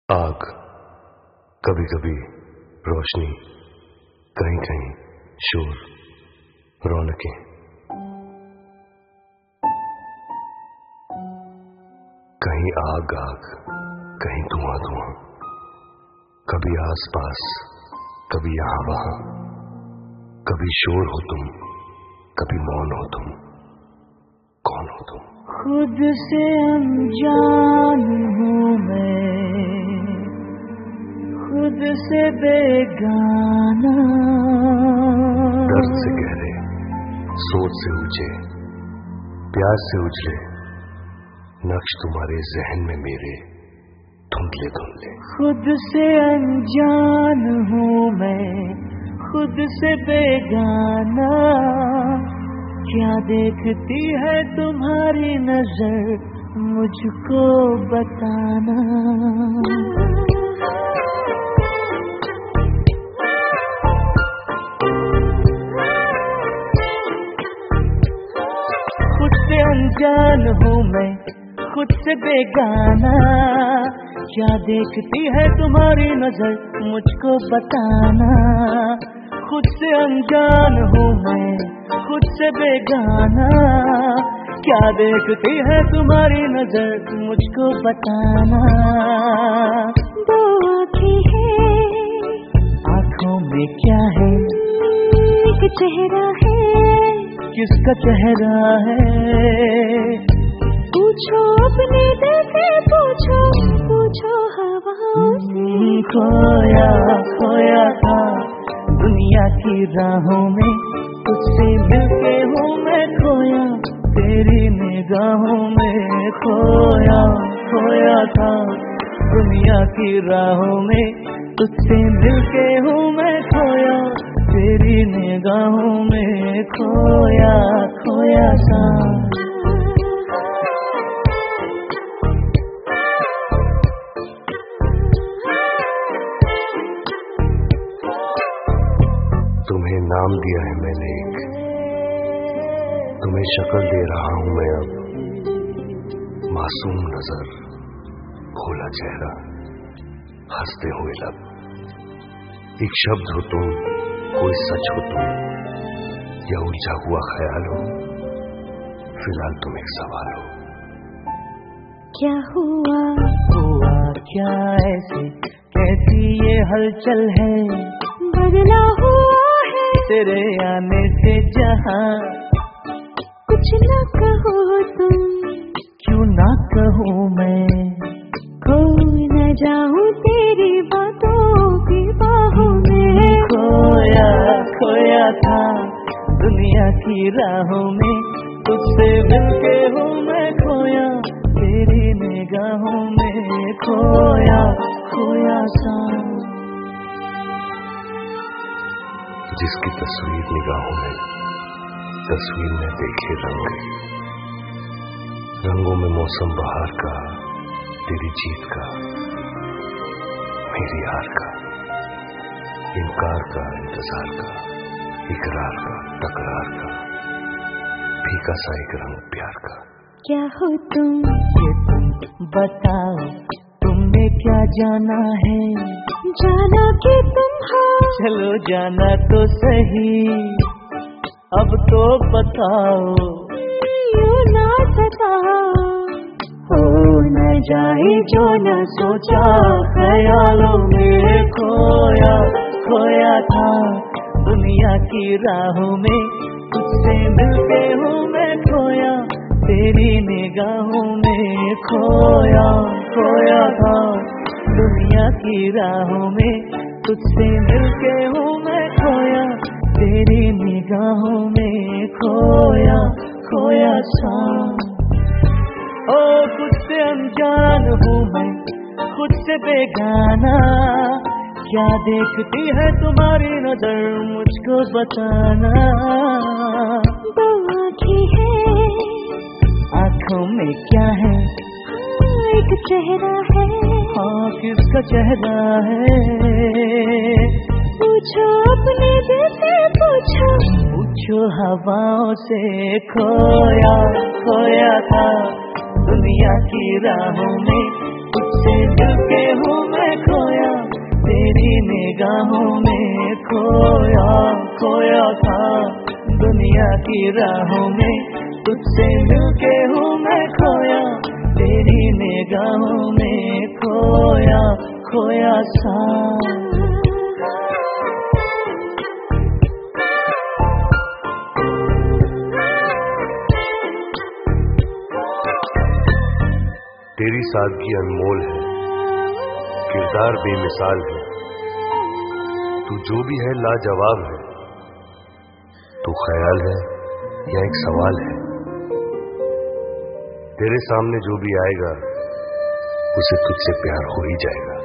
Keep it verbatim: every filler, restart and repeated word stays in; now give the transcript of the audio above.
आग, कभी कभी रोशनी, कहीं कहीं शोर, रौनकें। कहीं आग आग, कहीं धुआं धुआं, कभी आस पास, कभी यहां वहां, कभी शोर हो तुम, कभी मौन हो तुम। कौन हो तुम? खुद से अनजान हूँ मैं, खुद से बेगाना। दर्द से गहरे, सोच से ऊंचे, प्यास से उजले, नक्श तुम्हारे जहन में मेरे धुंधले धुंधले। खुद से अनजान हूँ मैं, खुद से बेगाना। क्या देखती है तुम्हारी नजर, मुझको बताना। खुद से अनजान हूँ मैं, खुद से बेगाना। क्या देखती है तुम्हारी नजर, मुझको बताना। खुद से अनजान हूँ मैं, खुद से बेगाना। क्या देखती है तुम्हारी नजर, मुझको बताना। दो आँखें हैं, आँखों में क्या है? एक चेहरा है, किसका चेहरा है? पूछो अपने दिल से, पूछो पूछो हवाओं से। खोया खोया था दुनिया की राहों में, तुझसे मिलके हूँ मैं खोया, तेरी निगाहों में। खोया खोया था दुनिया की राहों में, तुझसे मिलके हूँ मैं खोया, तेरी निगाहों में। खोया खोया सा। तुम्हें नाम दिया है मैंने एक, तुम्हें शक्ल दे रहा हूं मैं अब। मासूम नजर, भोला चेहरा, हंसते हुए लब। एक शब्द हो तुम, कोई सच हो तुम, या उलझा हुआ ख्याल हो। फिलहाल तुम एक सवाल हो। क्या हुआ हुआ क्या ऐसे, कैसी ये हलचल है? बदला हुआ है तेरे आने से जहां। कुछ न कहो तुम, क्यों ना कहूँ मैं? खो न जाऊं तेरी बातों की बाहों में। खोया खोया था दुनिया की राहों में, तुझसे मिलके हूँ मैं खोया, तेरी निगाहों में। खोया खोया सा। जिसकी तस्वीर निगाहों में, तस्वीर में देखे रंग, रंगों में मौसम बहार का, तेरी जीत का, मेरी हार का, इनकार का, इंतजार का, इकरार का, तकरार का, फीका सा एक रंग प्यार का। क्या हो तुम, ये तुम बताओ, तुमने क्या जाना है? जाना कि तुम हो, चलो जाना तो सही, अब तो बताओ। यूं ना सताओ, हो न जाए जो न सोचा, ख्यालों में खोया खोया था दुनिया की राहों में, तुझसे मिलके हूँ मैं खोया, तेरी निगाहों में। खोया खोया था दुनिया की राहों में, तुझसे मिलके हूँ मैं खोया, तेरी निगाहों में। खोया खोया सा। ओ खुद से अनजान हूँ मैं, खुद से बेगाना। क्या देखती है तुम्हारी नजर, मुझको बताना। दो आँखें हैं, आँखों में क्या है? एक चेहरा है, हाँ किसका चेहरा है? पूछो अपने दिल से, पूछो पूछो हवाओं से। खोया खोया था दुनिया की राहों में, तुझसे मिलके हूँ मैं निगाहों में खोया खोया था दुनिया की राहों में तुझसे मिलके हूँ मैं खोया तेरी निगाहों में खोया खोया सा। तेरी सादगी अनमोल है, किरदार बेमिसाल है, तू जो भी है लाजवाब है। तू ख्याल है या एक सवाल है, तेरे सामने जो भी आएगा उसे तुझसे प्यार हो ही जाएगा।